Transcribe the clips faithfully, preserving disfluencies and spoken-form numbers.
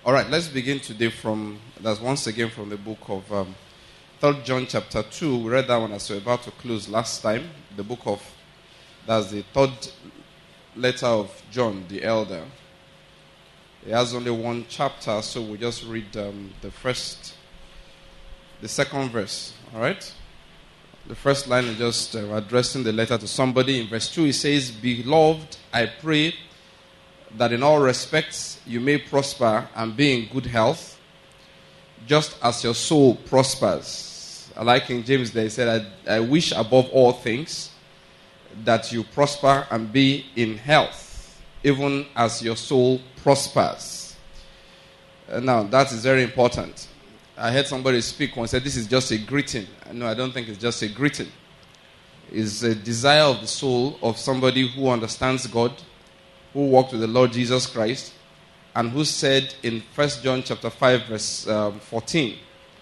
All right, let's begin today from, that's once again from the book of um, Third John chapter two. We read that one as we were about to close last time. The book of, that's the third letter of John the Elder. It has only one chapter, so we'll just read um, the first, the second verse, all right? The first line is just uh, addressing the letter to somebody. In verse two, it says, "Beloved, I pray that in all respects you may prosper and be in good health, just as your soul prospers." I like King James there. He said, I, I wish above all things that you prosper and be in health, even as your soul prospers. Uh, now, that is very important. I heard somebody speak once, said this is just a greeting. No, I don't think it's just a greeting. It's a desire of the soul of somebody who understands God, who walked with the Lord Jesus Christ, and who said in First John chapter five, verse um, fourteen,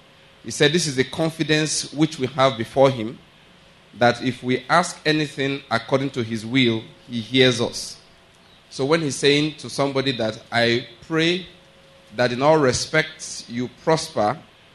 he said, "This is the confidence which we have before him, that if we ask anything according to his will, he hears us." So when he's saying to somebody that I pray that in all respects you prosper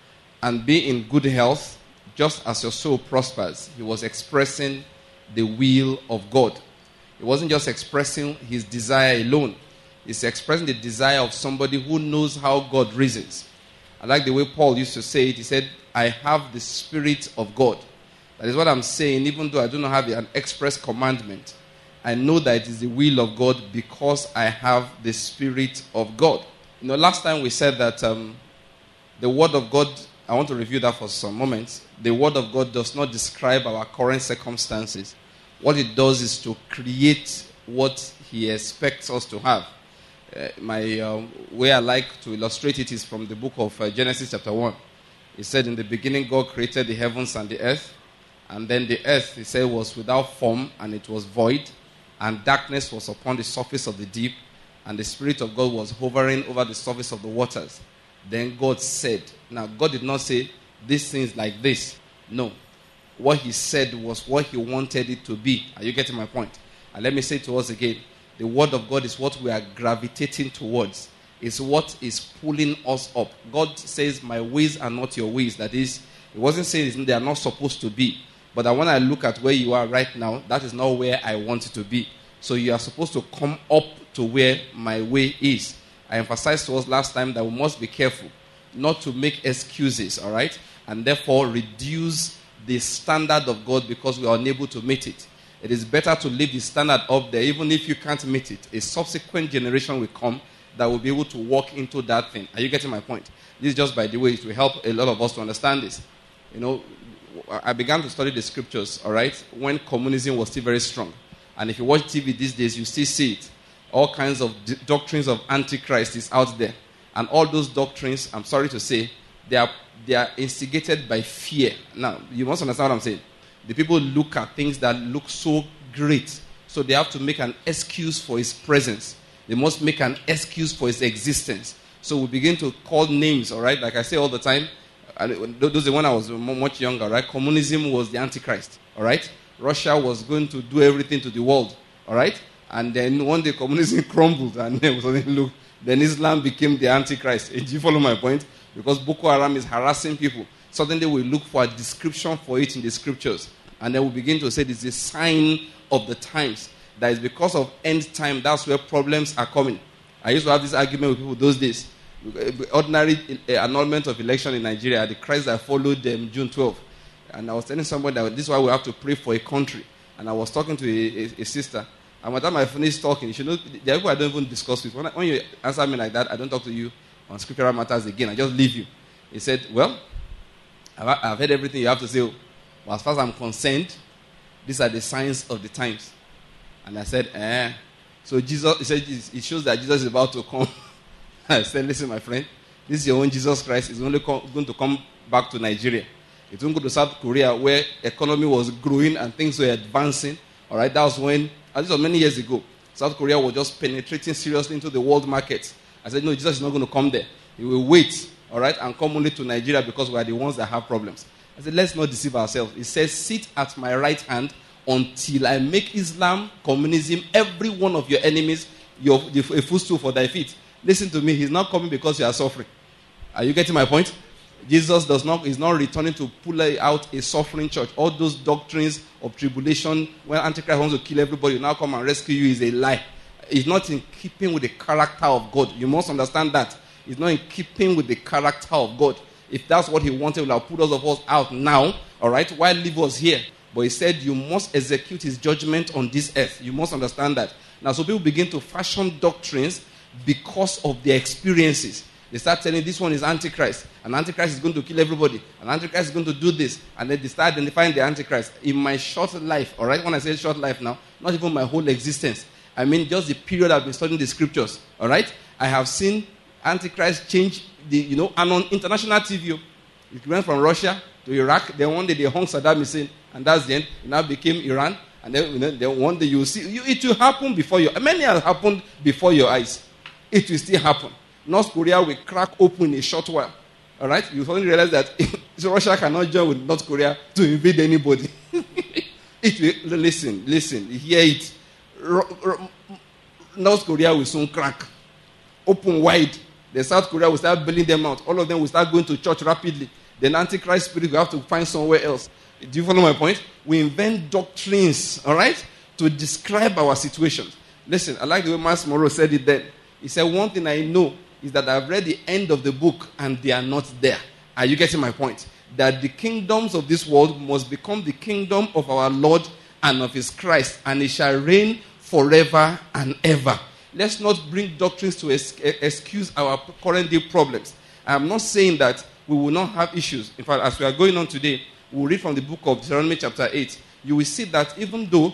and be in good health, just as your soul prospers, he was expressing the will of God. He wasn't just expressing his desire alone. He's expressing the desire of somebody who knows how God reasons. I like the way Paul used to say it. He said, I have the Spirit of God. That is what I'm saying, even though I do not have an express commandment. I know that it is the will of God because I have the Spirit of God. You know, last time we said that um, the Word of God, I want to review that for some moments. The Word of God does not describe our current circumstances. What it does is to create what he expects us to have. Uh, my um, way I like to illustrate it is from the book of uh, Genesis chapter one. He said, in the beginning God created the heavens and the earth. And then the earth, he said, was without form and it was void. And darkness was upon the surface of the deep. And the Spirit of God was hovering over the surface of the waters. Then God said, now God did not say, these things like this. No. What he said was what he wanted it to be. Are you getting my point? And let me say to us again, the Word of God is what we are gravitating towards. It's what is pulling us up. God says, my ways are not your ways. That is, he wasn't saying they are not supposed to be. But that when I look at where you are right now, that is not where I want it to be. So you are supposed to come up to where my way is. I emphasized to us last time that we must be careful not to make excuses, all right? And therefore reduce the standard of God because we are unable to meet it. It is better to leave the standard up there, even if you can't meet it. A subsequent generation will come that will be able to walk into that thing. Are you getting my point? This is just by the way, it will help a lot of us to understand this. You know, I began to study the scriptures, all right, when communism was still very strong. And if you watch T V these days, you still see it. All kinds of d- doctrines of Antichrist is out there. And all those doctrines, I'm sorry to say, they are They are instigated by fear. Now, you must understand what I'm saying. The people look at things that look so great, so they have to make an excuse for his presence. They must make an excuse for his existence. So we begin to call names, all right? Like I say all the time, and those are when I was much younger, right? Communism was the Antichrist, all right? Russia was going to do everything to the world, all right? And then one day communism crumbled, and then suddenly look, then Islam became the Antichrist. Do you follow my point? Because Boko Haram is harassing people. Suddenly we look for a description for it in the scriptures. And then we begin to say this is a sign of the times. That is because of end time, that's where problems are coming. I used to have this argument with people those days. Ordinary annulment of election in Nigeria, the crisis that followed um, June twelfth. And I was telling somebody that this is why we have to pray for a country. And I was talking to a, a, a sister. And by the time I finished talking, you know, there are people I don't even discuss with. When, I, when you answer me like that, I don't talk to you on scriptural matters again. I just leave you. He said, well, I've, I've heard everything you have to say. Well, as far as I'm concerned, these are the signs of the times. And I said, eh. So Jesus, he said, it shows that Jesus is about to come. I said, listen, my friend, this is your own Jesus Christ. He's only come, going to come back to Nigeria. It won't go to South Korea where economy was growing and things were advancing. All right, that was when, this was many years ago, South Korea was just penetrating seriously into the world market. I said, no, Jesus is not going to come there. He will wait, all right, and come only to Nigeria because we are the ones that have problems. I said, let's not deceive ourselves. It says, sit at my right hand until I make Islam, communism, every one of your enemies, your, a footstool for thy feet. listen to me, he's not coming because you are suffering. Are you getting my point? Jesus does not is not returning to pull out a suffering church. All those doctrines of tribulation, when Antichrist wants to kill everybody, now come and rescue you, is a lie. It's not in keeping with the character of God. You must understand that. It's not in keeping with the character of God. If that's what he wanted, he will have put us of us out now, all right, while leave us here. But he said you must execute his judgment on this earth. You must understand that. Now, so people begin to fashion doctrines because of their experiences. They start telling this one is Antichrist, and Antichrist is going to kill everybody, and Antichrist is going to do this, and then they start identifying the Antichrist. In my short life, all right, when I say short life now, not even my whole existence, I mean just the period I've been studying the scriptures, all right, I have seen Antichrist change the, you know, and on international T V, it went from Russia to Iraq, then one day they hung Saddam Hussein, and that's the end. It now became Iran, and then, you know, then one day you will see, you, it will happen before you, many have happened before your eyes. It will still happen. North Korea will crack open in a short while. All right? You suddenly realize that Russia cannot join with North Korea to invade anybody. It will, listen, listen, hear it. North Korea will soon crack. Open wide. The South Korea will start bailing them out. All of them will start going to church rapidly. Then Antichrist spirit will have to find somewhere else. Do you follow my point? We invent doctrines, all right, to describe our situations. Listen, I like the way Miles Monroe said it then. He said, one thing I know is that I've read the end of the book and they are not there. Are you getting my point? That the kingdoms of this world must become the kingdom of our Lord and of his Christ, and it shall reign forever and ever. Let's not bring doctrines to ex- excuse our current day problems. I'm not saying that we will not have issues. In fact, as we are going on today, we'll read from the book of Deuteronomy chapter eight. You will see that even though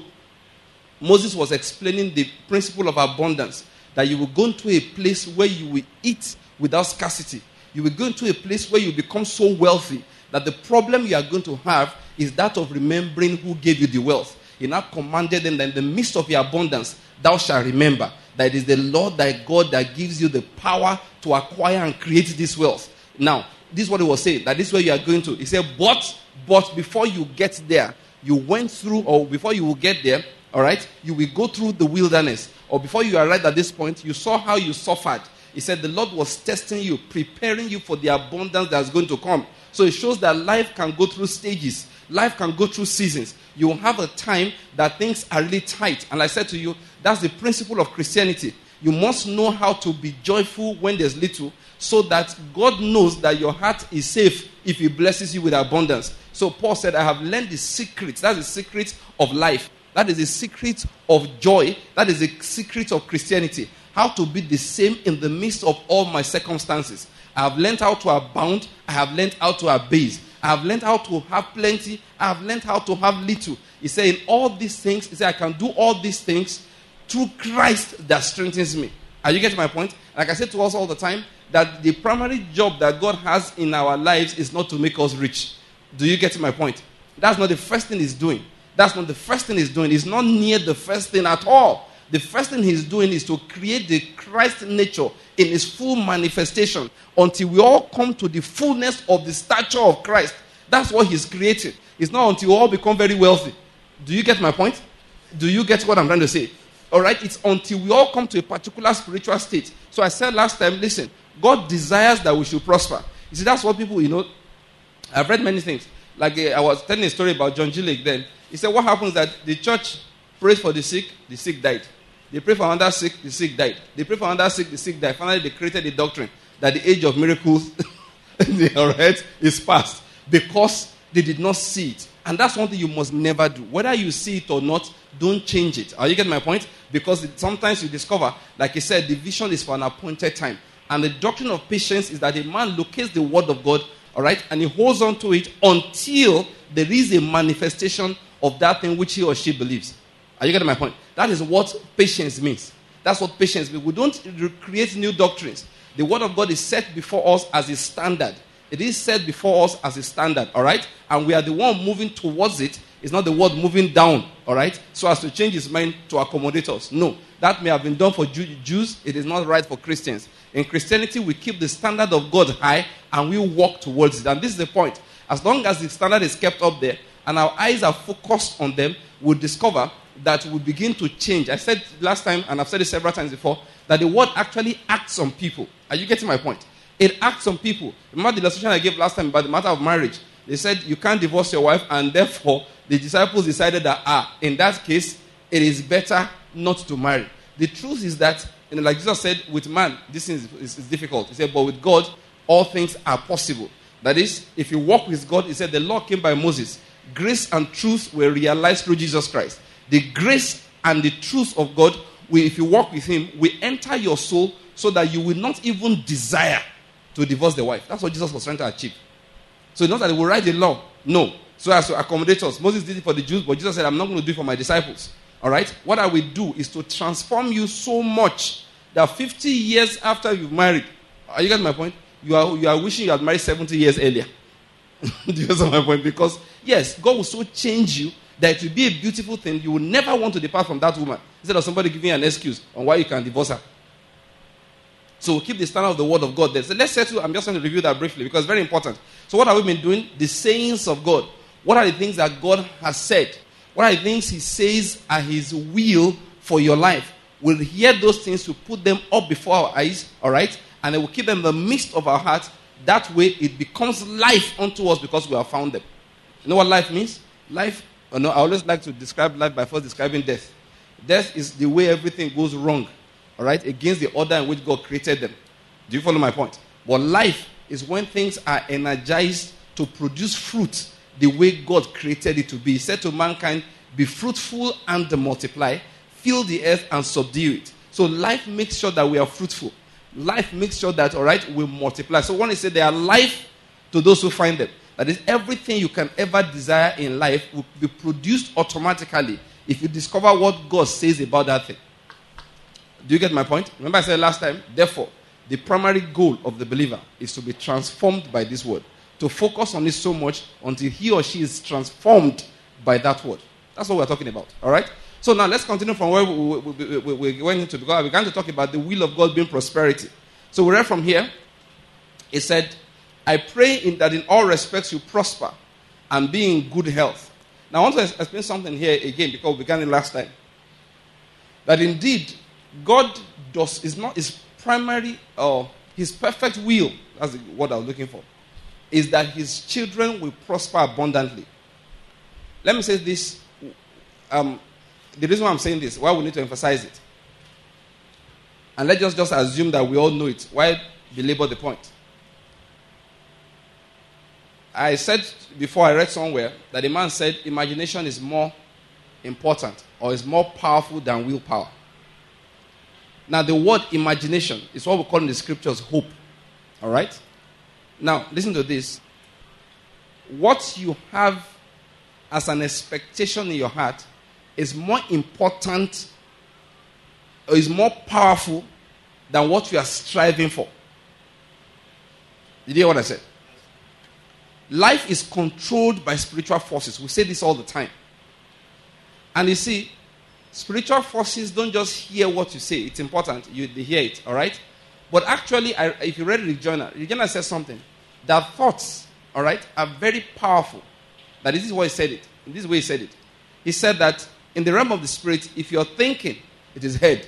Moses was explaining the principle of abundance, that you will go into a place where you will eat without scarcity. You will go into a place where you become so wealthy that the problem you are going to have is that of remembering who gave you the wealth. He now commanded them that in the midst of your abundance, thou shalt remember that it is the Lord thy God that gives you the power to acquire and create this wealth. Now, this is what he was saying, that this is where you are going to. He said, but, but before you get there, you went through, or before you will get there, all right, you will go through the wilderness. Or before you arrived at this point, you saw how you suffered. He said the Lord was testing you, preparing you for the abundance that's going to come. So it shows that life can go through stages. Life can go through seasons. You will have a time that things are really tight. And like I said to you, that's the principle of Christianity. You must know how to be joyful when there's little, so that God knows that your heart is safe if he blesses you with abundance. So Paul said, I have learned the secret. That's the secret of life. That is the secret of joy. That is the secret of Christianity. How to be the same in the midst of all my circumstances. I have learned how to abound. I have learned how to abase. I have learned how to have plenty. I have learned how to have little. He said, in all these things, he said, I can do all these things through Christ that strengthens me. Are you getting my point? Like I said to us all the time, that the primary job that God has in our lives is not to make us rich. Do you get my point? That's not the first thing he's doing. That's not the first thing he's doing. It's not near the first thing at all. The first thing he's doing is to create the Christ nature in its full manifestation until we all come to the fullness of the stature of Christ. That's what he's creating. It's not until we all become very wealthy. Do you get my point? Do you get what I'm trying to say? All right? It's until we all come to a particular spiritual state. So I said last time, listen, God desires that we should prosper. You see, that's what people, you know, I've read many things. Like uh, I was telling a story about John G. Lake then. He said, what happens that the church prays for the sick, the sick died. They pray for another sick, the sick died. They pray for another sick, the sick died. Finally, they created a doctrine that the age of miracles all right, is past because they did not see it. And that's one thing you must never do. Whether you see it or not, don't change it. Are you getting my point? Because it, sometimes you discover, like he said, the vision is for an appointed time. And the doctrine of patience is that a man locates the word of God, all right, and he holds on to it until there is a manifestation of that thing which he or she believes. Are you getting my point? That is what patience means. That's what patience means. We don't create new doctrines. The word of God is set before us as a standard. It is set before us as a standard, all right? And we are the one moving towards it. It's not the word moving down, all right? So as to change his mind to accommodate us. No, that may have been done for Jews. It is not right for Christians. In Christianity, we keep the standard of God high and we walk towards it. And this is the point. As long as the standard is kept up there and our eyes are focused on them, we'll discover that will begin to change. I said last time, and I've said it several times before, that the word actually acts on people. Are you getting my point? It acts on people. Remember the illustration I gave last time about the matter of marriage? They said you can't divorce your wife, and therefore the disciples decided that, ah, in that case, it is better not to marry. The truth is that, you know, like Jesus said, with man, this is, is, is difficult. He said, but with God, all things are possible. That is, if you walk with God, he said, the law came by Moses. Grace and truth were realized through Jesus Christ. The grace and the truth of God, will, if you walk with him, will enter your soul so that you will not even desire to divorce the wife. That's what Jesus was trying to achieve. So it's not that he will write the law. No. So as to accommodate us. Moses did it for the Jews, but Jesus said, I'm not going to do it for my disciples. All right? What I will do is to transform you so much that fifty years after you've married, are you getting my point? You are, you are wishing you had married seventy years earlier. Do you understand my point? Because, yes, God will so change you that it will be a beautiful thing. You will never want to depart from that woman. Instead of somebody giving you an excuse on why you can divorce her. So we'll keep the standard of the word of God there. So let's settle. I'm just going to review that briefly because it's very important. So what have we been doing? The sayings of God. What are the things that God has said? What are the things he says are his will for your life? We'll hear those things, to put them up before our eyes, all right? And then we'll keep them in the midst of our hearts. That way it becomes life unto us because we have found them. You know what life means? Life, you know, I always like to describe life by first describing death. Death is the way everything goes wrong, all right, against the order in which God created them. Do you follow my point? But life is when things are energized to produce fruit the way God created it to be. He said to mankind, be fruitful and multiply, fill the earth and subdue it. So life makes sure that we are fruitful. Life makes sure that, all right, we multiply. So when he said they are life to those who find them, that is, everything you can ever desire in life will be produced automatically if you discover what God says about that thing. Do you get my point? Remember I said last time, therefore, the primary goal of the believer is to be transformed by this word. To focus on it so much until he or she is transformed by that word. That's what we're talking about. All right? So now let's continue from where we, we, we, we went into, because we began to talk about the will of God being prosperity. So we read from here. It said, I pray in that in all respects you prosper and be in good health. Now I want to explain something here again because we began it last time. That indeed, God does is not his primary or his perfect will, that's what I was looking for, is that his children will prosper abundantly. Let me say this. Um, the reason why I'm saying this, why we need to emphasize it. And let's just, just assume that we all know it. Why belabor the point? I said before, I read somewhere that a man said imagination is more important or is more powerful than willpower. Now, the word imagination is what we call in the scriptures hope. All right? Now, listen to this. What you have as an expectation in your heart is more important or is more powerful than what you are striving for. Did you hear what I said? Life is controlled by spiritual forces. We say this all the time. And you see, spiritual forces don't just hear what you say. It's important. You, they hear it, all right? But actually, I, if you read Regina, Regina says something. That thoughts, all right, are very powerful. That this is what he said it. In this way he said it. He said that in the realm of the spirit, if you're thinking, it is heard.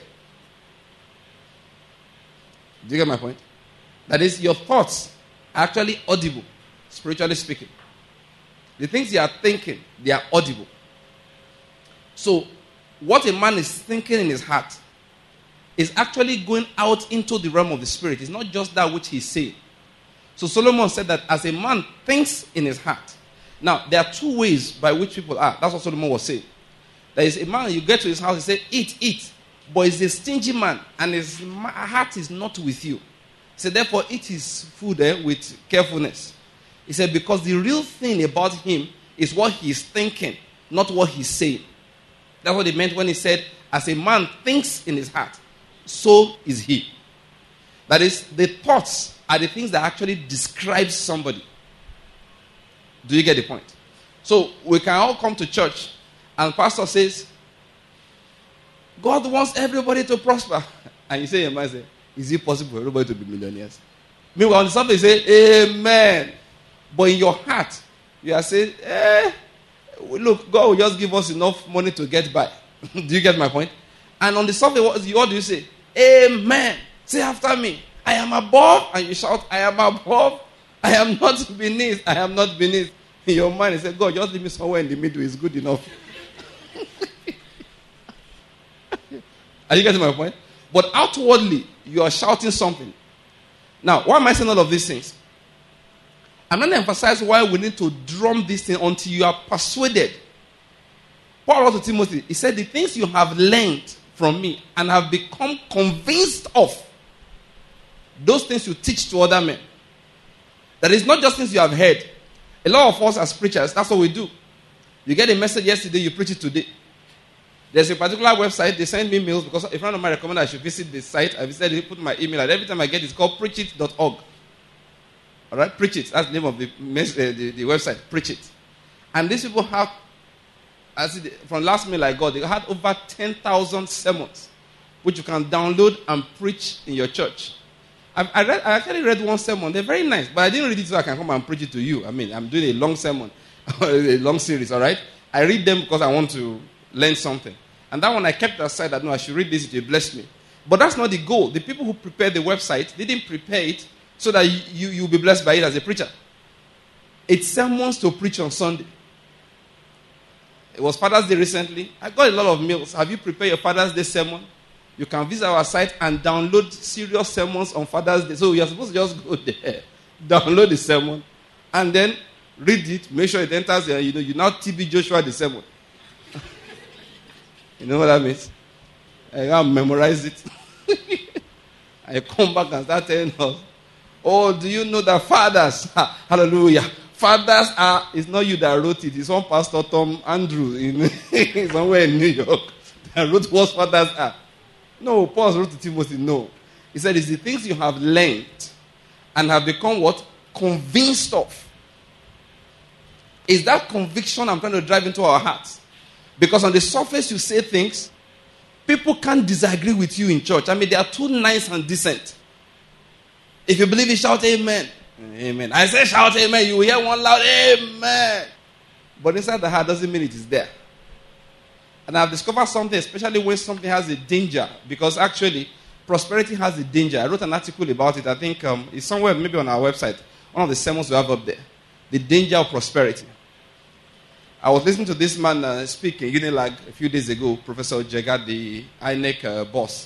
Do you get my point? That is, your thoughts are actually audible, spiritually speaking. The things you are thinking, they are audible. So, what a man is thinking in his heart is actually going out into the realm of the spirit. It's not just that which he's saying. So Solomon said that as a man thinks in his heart. Now, there are two ways by which people are. That's what Solomon was saying. There is a man, you get to his house, he said, eat, eat. But he's a stingy man, and his heart is not with you. He said, therefore, eat his food eh, with carefulness. He said, because the real thing about him is what he's thinking, not what he's saying. That's what he meant when he said, as a man thinks in his heart, so is he. That is, the thoughts are the things that actually describe somebody. Do you get the point? So, we can all come to church, and pastor says, God wants everybody to prosper. And you say, man, say, is it possible for everybody to be millionaires? Meanwhile, on the surface, you say, amen. But in your heart, you are saying, eh, look, God will just give us enough money to get by. Do you get my point? And on the surface, what, what do you say? Amen. Say after me. I am above. And you shout, I am above. I am not beneath. I am not beneath. In your mind, you say, God, just leave me somewhere in the middle. It's good enough. Are you getting my point? But outwardly, you are shouting something. Now, why am I saying all of these things? I'm going to emphasize why we need to drum this thing until you are persuaded. Paul wrote to Timothy, he said, the things you have learned from me and have become convinced of, those things you teach to other men. That is not just things you have heard. A lot of us as preachers, that's what we do. You get a message yesterday, you preach it today. There's a particular website, they send me mails because a friend of mine recommended I should visit the site. I visited it, put my email, and every time I get it, it's called preach it dot org. All right, Preach It. That's the name of the, uh, the, the website, Preach It. And these people have, as it, from last mail I got, they had over ten thousand sermons, which you can download and preach in your church. I've, I, read, I actually read one sermon. They're very nice, but I didn't read it so I can come and preach it to you. I mean, I'm doing a long sermon, a long series, all right? I read them because I want to learn something. And that one I kept aside that, no, I should read this, it will bless me. But that's not the goal. The people who prepared the website didn't prepare it so that you, you'll be blessed by it as a preacher. It's sermons to preach on Sunday. It was Father's Day recently. I got a lot of mails. Have you prepared your Father's Day sermon? You can visit our site and download serious sermons on Father's Day. So you're supposed to just go there, download the sermon, and then read it, make sure it enters there. You know, you now T B Joshua the sermon. You know what that means? I can memorize it. I come back and start telling us, oh, do you know that fathers, hallelujah, fathers are, it's not you that wrote it, it's one Pastor Tom Andrew in somewhere in New York that wrote what fathers are. No, Paul wrote to Timothy, no. He said, it's the things you have learned and have become what? Convinced of. Is that conviction I'm trying to drive into our hearts? Because on the surface you say things, people can't disagree with you in church. I mean, they are too nice and decent. If you believe it, shout amen. Amen. I say shout amen, you will hear one loud amen. But inside the heart doesn't mean it is there. And I've discovered something, especially when something has a danger. Because actually, prosperity has a danger. I wrote an article about it. I think um, it's somewhere maybe on our website. One of the sermons we have up there. The danger of prosperity. I was listening to this man uh, speak in Unilag a few days ago, Professor Jega, the I N E C uh, boss.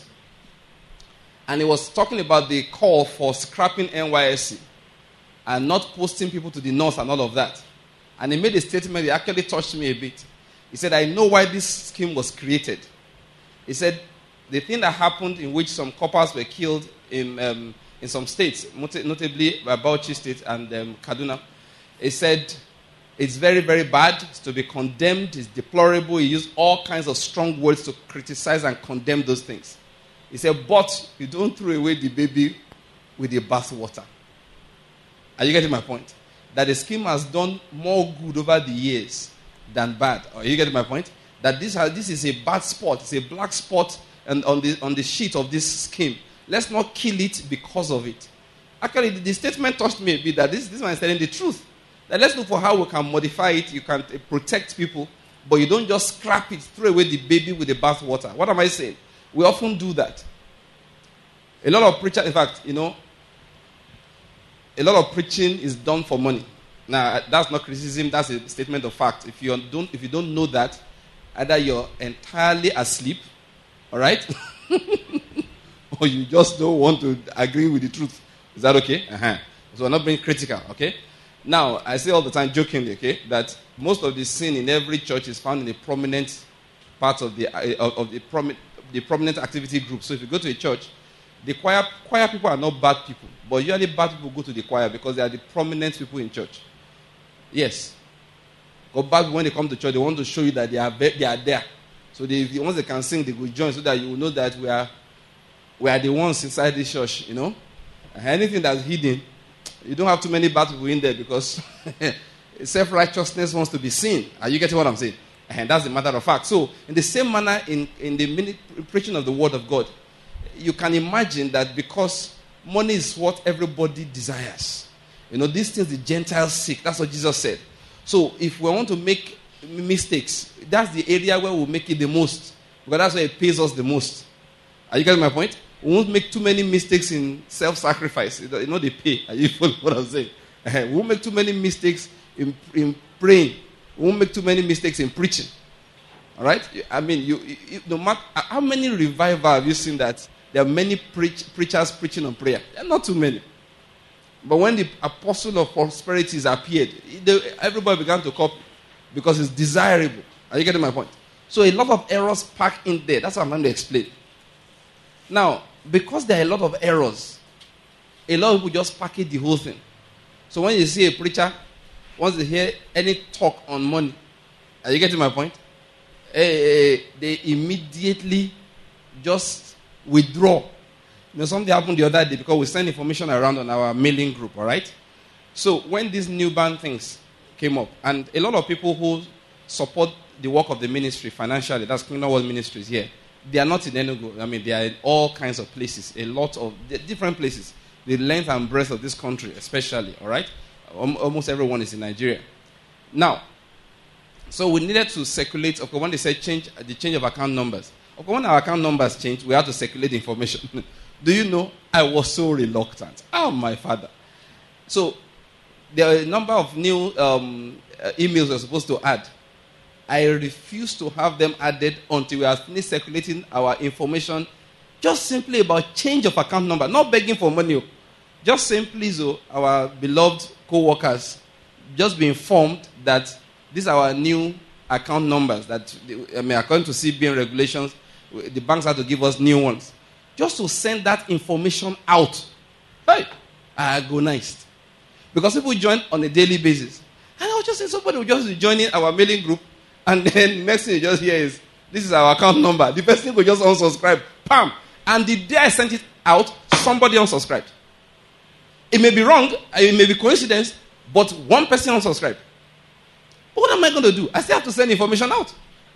And he was talking about the call for scrapping N Y S C and not posting people to the north and all of that. And he made a statement that actually touched me a bit. He said, I know why this scheme was created. He said, the thing that happened in which some coppers were killed in um, in some states, notably Bauchi State and um, Kaduna, he said, it's very, very bad. It's to be condemned. It's deplorable. He used all kinds of strong words to criticize and condemn those things. He said, but you don't throw away the baby with the bathwater. Are you getting my point? That the scheme has done more good over the years than bad. Are you getting my point? That this has, this is a bad spot. It's a black spot and on the on the sheet of this scheme. Let's not kill it because of it. Actually, the, the statement touched me a bit that this, this man is telling the truth. That let's look for how we can modify it. You can uh, protect people, but you don't just scrap it, throw away the baby with the bathwater. What am I saying? We often do that. A lot of preachers, in fact, you know, a lot of preaching is done for money. Now, that's not criticism, that's a statement of fact. If you don't, if you don't know that, either you're entirely asleep, all right? Or you just don't want to agree with the truth. Is that okay? Uh-huh. So we're not being critical, okay? Now, I say all the time jokingly, okay, that most of the sin in every church is found in a prominent part of the uh, of the, promi- the prominent activity group. So if you go to a church, the choir choir people are not bad people, but usually bad people go to the choir because they are the prominent people in church. Yes. Because bad people, when they come to church, they want to show you that they are they are there. So they, once they can sing, they will join so that you will know that we are we are the ones inside this church, you know. And anything that's hidden, you don't have too many bad people in there because self-righteousness wants to be seen. Are you getting what I'm saying? And that's the matter of fact. So, in the same manner, in, in the minute preaching of the word of God, you can imagine that because money is what everybody desires. You know, these things the Gentiles seek. That's what Jesus said. So, if we want to make mistakes, that's the area where we'll make it the most. Because that's where it pays us the most. Are you getting my point? We won't make too many mistakes in self-sacrifice. You know they pay. Are you following what I'm saying? We won't make too many mistakes in, in praying. We won't make too many mistakes in preaching. All right? I mean, you, you, no matter how many revival have you seen that there are many preach, preachers preaching on prayer? There are not too many. But when the apostle of prosperity appeared, they, everybody began to copy because it's desirable. Are you getting my point? So a lot of errors packed in there. That's what I'm going to explain. Now, because there are a lot of errors, a lot of people just package the whole thing. So when you see a preacher, once they hear any talk on money, are you getting my point? Eh, they immediately just withdraw. You know, something happened the other day because we sent information around on our mailing group, all right? So when these new band things came up, and a lot of people who support the work of the ministry financially, that's Kingdom World Ministries here, they are not in Enugu. I mean, they are in all kinds of places, a lot of different places. The length and breadth of this country, especially, all right? Almost everyone is in Nigeria. Now, so we needed to circulate, okay, when they said change, the change of account numbers. Okay, when our account numbers changed, we had to circulate information. Do you know, I was so reluctant. Oh, my father. So, there are a number of new um, uh, emails we're supposed to add. I refused to have them added until we have finished circulating our information just simply about change of account number. Not begging for money. Just simply so our beloved co-workers just be informed that these are our new account numbers. That, I mean, according to C B N regulations, the banks have to give us new ones. Just to send that information out. Hey, I agonized. Because people join on a daily basis. And I was just saying, somebody will just be joining our mailing group, and then next thing you just hear is, this is our account number. The person will just unsubscribe. Pam! And the day I sent it out, somebody unsubscribed. It may be wrong, it may be coincidence, but one person unsubscribed. What am I going to do? I still have to send information out.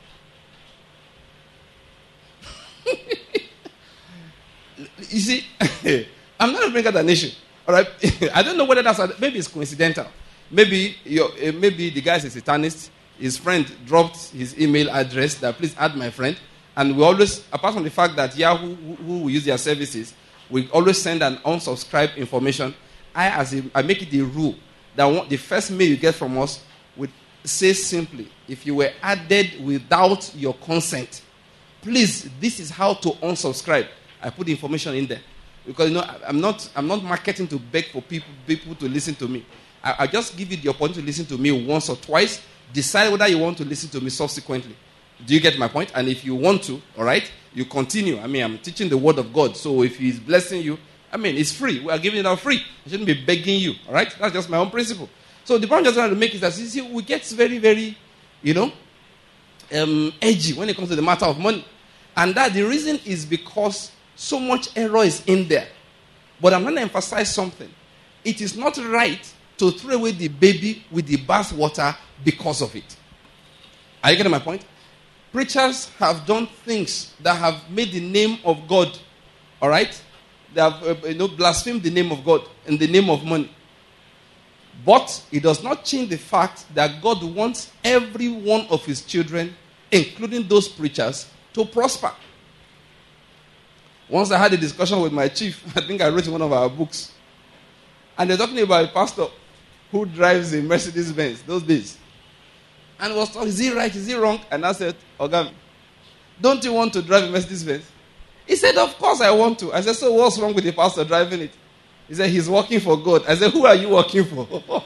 You see, I'm not bringing out an issue. All right, I don't know whether that's maybe it's coincidental. Maybe your, uh, maybe the guy is a Satanist. His friend dropped his email address that please add my friend. And we always, apart from the fact that Yahoo, who, who we use their services, we always send an unsubscribed information. I, as a, I make it a rule that one, the first mail you get from us would say simply, if you were added without your consent, please, this is how to unsubscribe. I put the information in there. Because, you know, I'm not, I'm not marketing to beg for people, people to listen to me. I, I just give you the opportunity to listen to me once or twice. Decide whether you want to listen to me subsequently. Do you get my point? And if you want to, all right, you continue. I mean, I'm teaching the word of God. So if he's blessing you, I mean, it's free. We are giving it out free. I shouldn't be begging you, all right? That's just my own principle. So the point I'm just trying to make is that, you see, we get very, very, you know, um, edgy when it comes to the matter of money. And that the reason is because so much error is in there. But I'm going to emphasize something. It is not right to throw away the baby with the bath water because of it. Are you getting my point? Preachers have done things that have made the name of God, all right? They have uh, you know, blasphemed the name of God in the name of money. But it does not change the fact that God wants every one of his children, including those preachers, to prosper. Once I had a discussion with my chief, I think I wrote in one of our books, and they're talking about a pastor who drives a Mercedes Benz those days. And was talking, is he right, is he wrong? And I said, Ogam, don't you want to drive a Mercedes Benz? He said, of course I want to. I said, so what's wrong with the pastor driving it? He said, he's working for God. I said, who are you working for?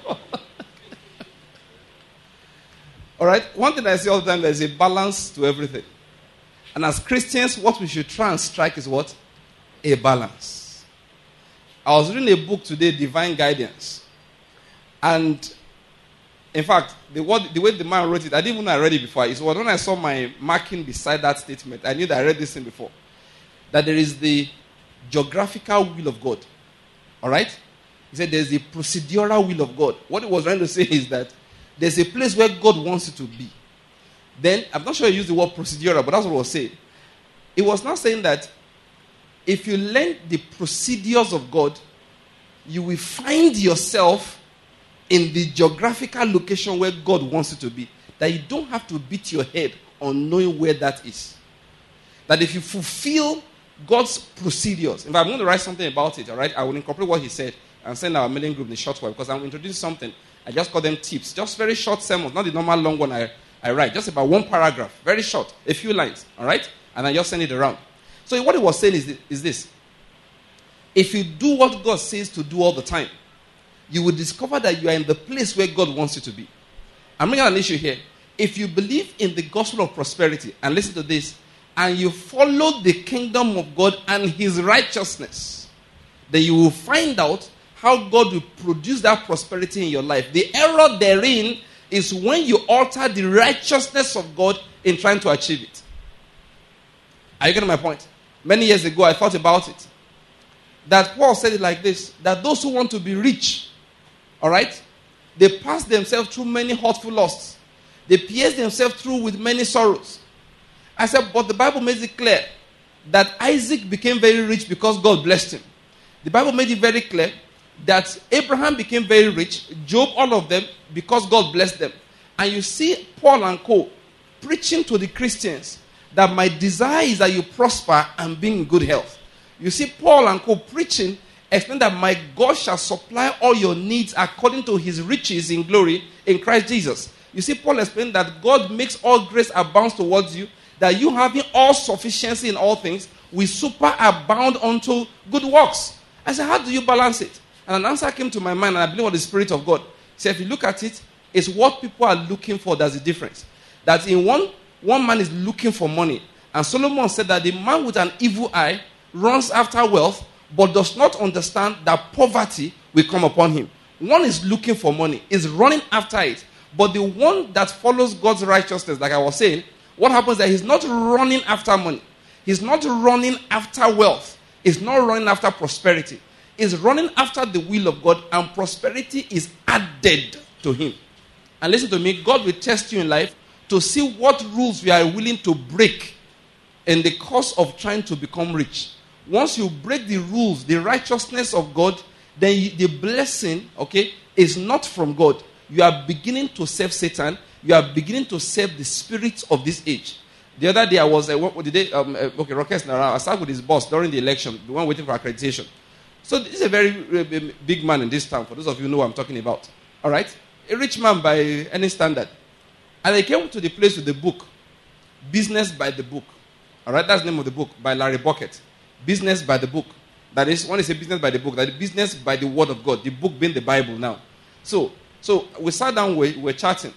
All right, one thing I say all the time, there's a balance to everything. And as Christians, what we should try and strike is what? A balance. I was reading a book today, Divine Guidance. And, in fact, the, word, the way the man wrote it, I didn't even know I read it before. It was when I saw my marking beside that statement, I knew that I read this thing before. That there is the geographical will of God. All right? He said there's the procedural will of God. What he was trying to say is that there's a place where God wants you to be. Then, I'm not sure he used the word procedural, but that's what I was saying. It was not saying that if you learn the procedures of God, you will find yourself in the geographical location where God wants you to be. That you don't have to beat your head on knowing where that is. That if you fulfill God's procedures, if I'm going to write something about it, all right, I will incorporate what he said and send our mailing group in a short while, because I'm introducing something. I just call them tips. Just very short sermons, not the normal long one I, I write. Just about one paragraph. Very short. A few lines. All right? And I just send it around. So what he was saying is, is this. If you do what God says to do all the time, you will discover that you are in the place where God wants you to be. I'm bringing an issue here. If you believe in the gospel of prosperity, and listen to this, and you follow the kingdom of God and his righteousness, then you will find out how God will produce that prosperity in your life. The error therein is when you alter the righteousness of God in trying to achieve it. Are you getting my point? Many years ago, I thought about it. That Paul said it like this, that those who want to be rich, all right, they pass themselves through many hurtful lusts. They pierce themselves through with many sorrows. I said, but the Bible makes it clear that Isaac became very rich because God blessed him. The Bible made it very clear that Abraham became very rich, Job, all of them, because God blessed them. And you see Paul and co. preaching to the Christians that my desire is that you prosper and be in good health. You see Paul and co. preaching, explain that my God shall supply all your needs according to his riches in glory in Christ Jesus. You see Paul explain that God makes all grace abound towards you, that you having all sufficiency in all things will superabound unto good works. I said, how do you balance it? And an answer came to my mind, and I believe what the Spirit of God said. If you look at it, it's what people are looking for that's the difference. That in one, one man is looking for money. And Solomon said that the man with an evil eye runs after wealth, but does not understand that poverty will come upon him. One is looking for money, is running after it. But the one that follows God's righteousness, like I was saying, what happens is that he's not running after money. He's not running after wealth. He's not running after prosperity. He's running after the will of God, and prosperity is added to him. And listen to me, God will test you in life to see what rules you are willing to break in the course of trying to become rich. Once you break the rules, the righteousness of God, then you, the blessing, okay, is not from God. You are beginning to serve Satan. You are beginning to serve the spirits of this age. The other day I was, uh, what, what did they, um, uh, okay, Rockets Nara, I sat with his boss during the election, the one waiting for accreditation. So this is a very uh, big man in this town, for those of you who know what I'm talking about. All right? A rich man by any standard. And they came to the place with the book, Business by the Book. All right? That's the name of the book, by Larry Bucket. Business by the Book. That is, when they say business by the book, that is business by the word of God. The book being the Bible now. So, so we sat down, we were chatting.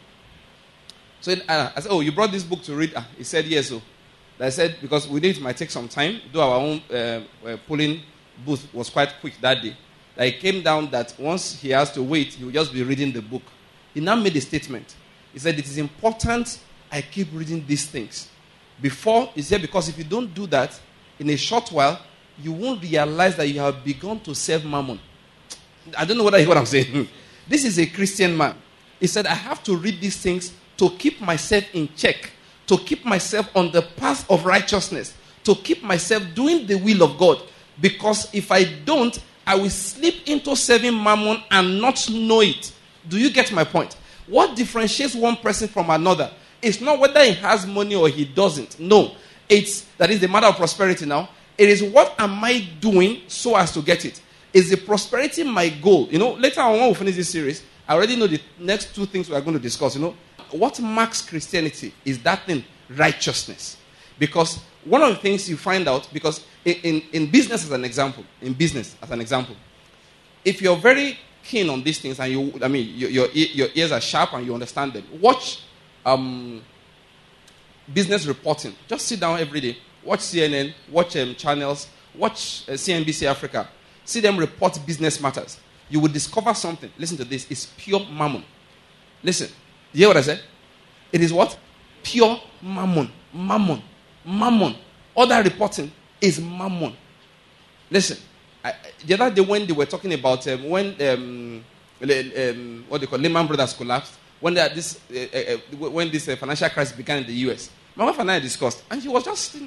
So uh, I said, oh, you brought this book to read? Uh, he said, yes. So I said, because we need, it might take some time. Do our own uh, uh, polling booth was quite quick that day. Like, it came down that once he has to wait, he will just be reading the book. He now made a statement. He said, it is important I keep reading these things. Before, he said, because if you don't do that, in a short while, you won't realize that you have begun to serve mammon. I don't know whether you hear what I'm saying. This is a Christian man. He said, I have to read these things to keep myself in check, to keep myself on the path of righteousness, to keep myself doing the will of God. Because if I don't, I will slip into serving mammon and not know it. Do you get my point? What differentiates one person from another is not whether he has money or he doesn't. No. It's, that is the matter of prosperity now. It is what am I doing so as to get it? Is the prosperity my goal? You know, later on when we finish this series, I already know the next two things we are going to discuss. You know, what marks Christianity is that thing, righteousness. Because one of the things you find out, because in, in, in business as an example, in business as an example, if you're very keen on these things and you, I mean, your, your, your ears are sharp and you understand them, watch um, business reporting. Just sit down every day. Watch C N N, watch um, channels, watch uh, C N B C Africa. See them report business matters. You will discover something. Listen to this. It's pure mammon. Listen. You hear what I said? It is what? Pure mammon. Mammon. Mammon. Other reporting is mammon. Listen. I, the other day when they were talking about um, when um, um, what they call Lehman Brothers collapsed, when they, this uh, uh, when this uh, financial crisis began in the U S, my wife and I discussed, and she was just sitting there.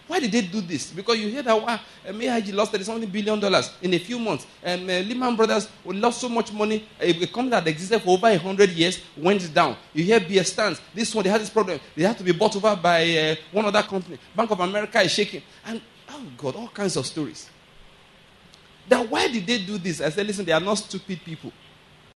Why did they do this? Because you hear that wow, um, A I G lost thirty something billion dollars in a few months. Um, uh, Lehman Brothers lost so much money. A, a company that existed for over a hundred years went down. You hear Bear Stearns. This one, they had this problem. They had to be bought over by uh, one other company. Bank of America is shaking. And, oh God, all kinds of stories. Then why did they do this? I said, listen, they are not stupid people.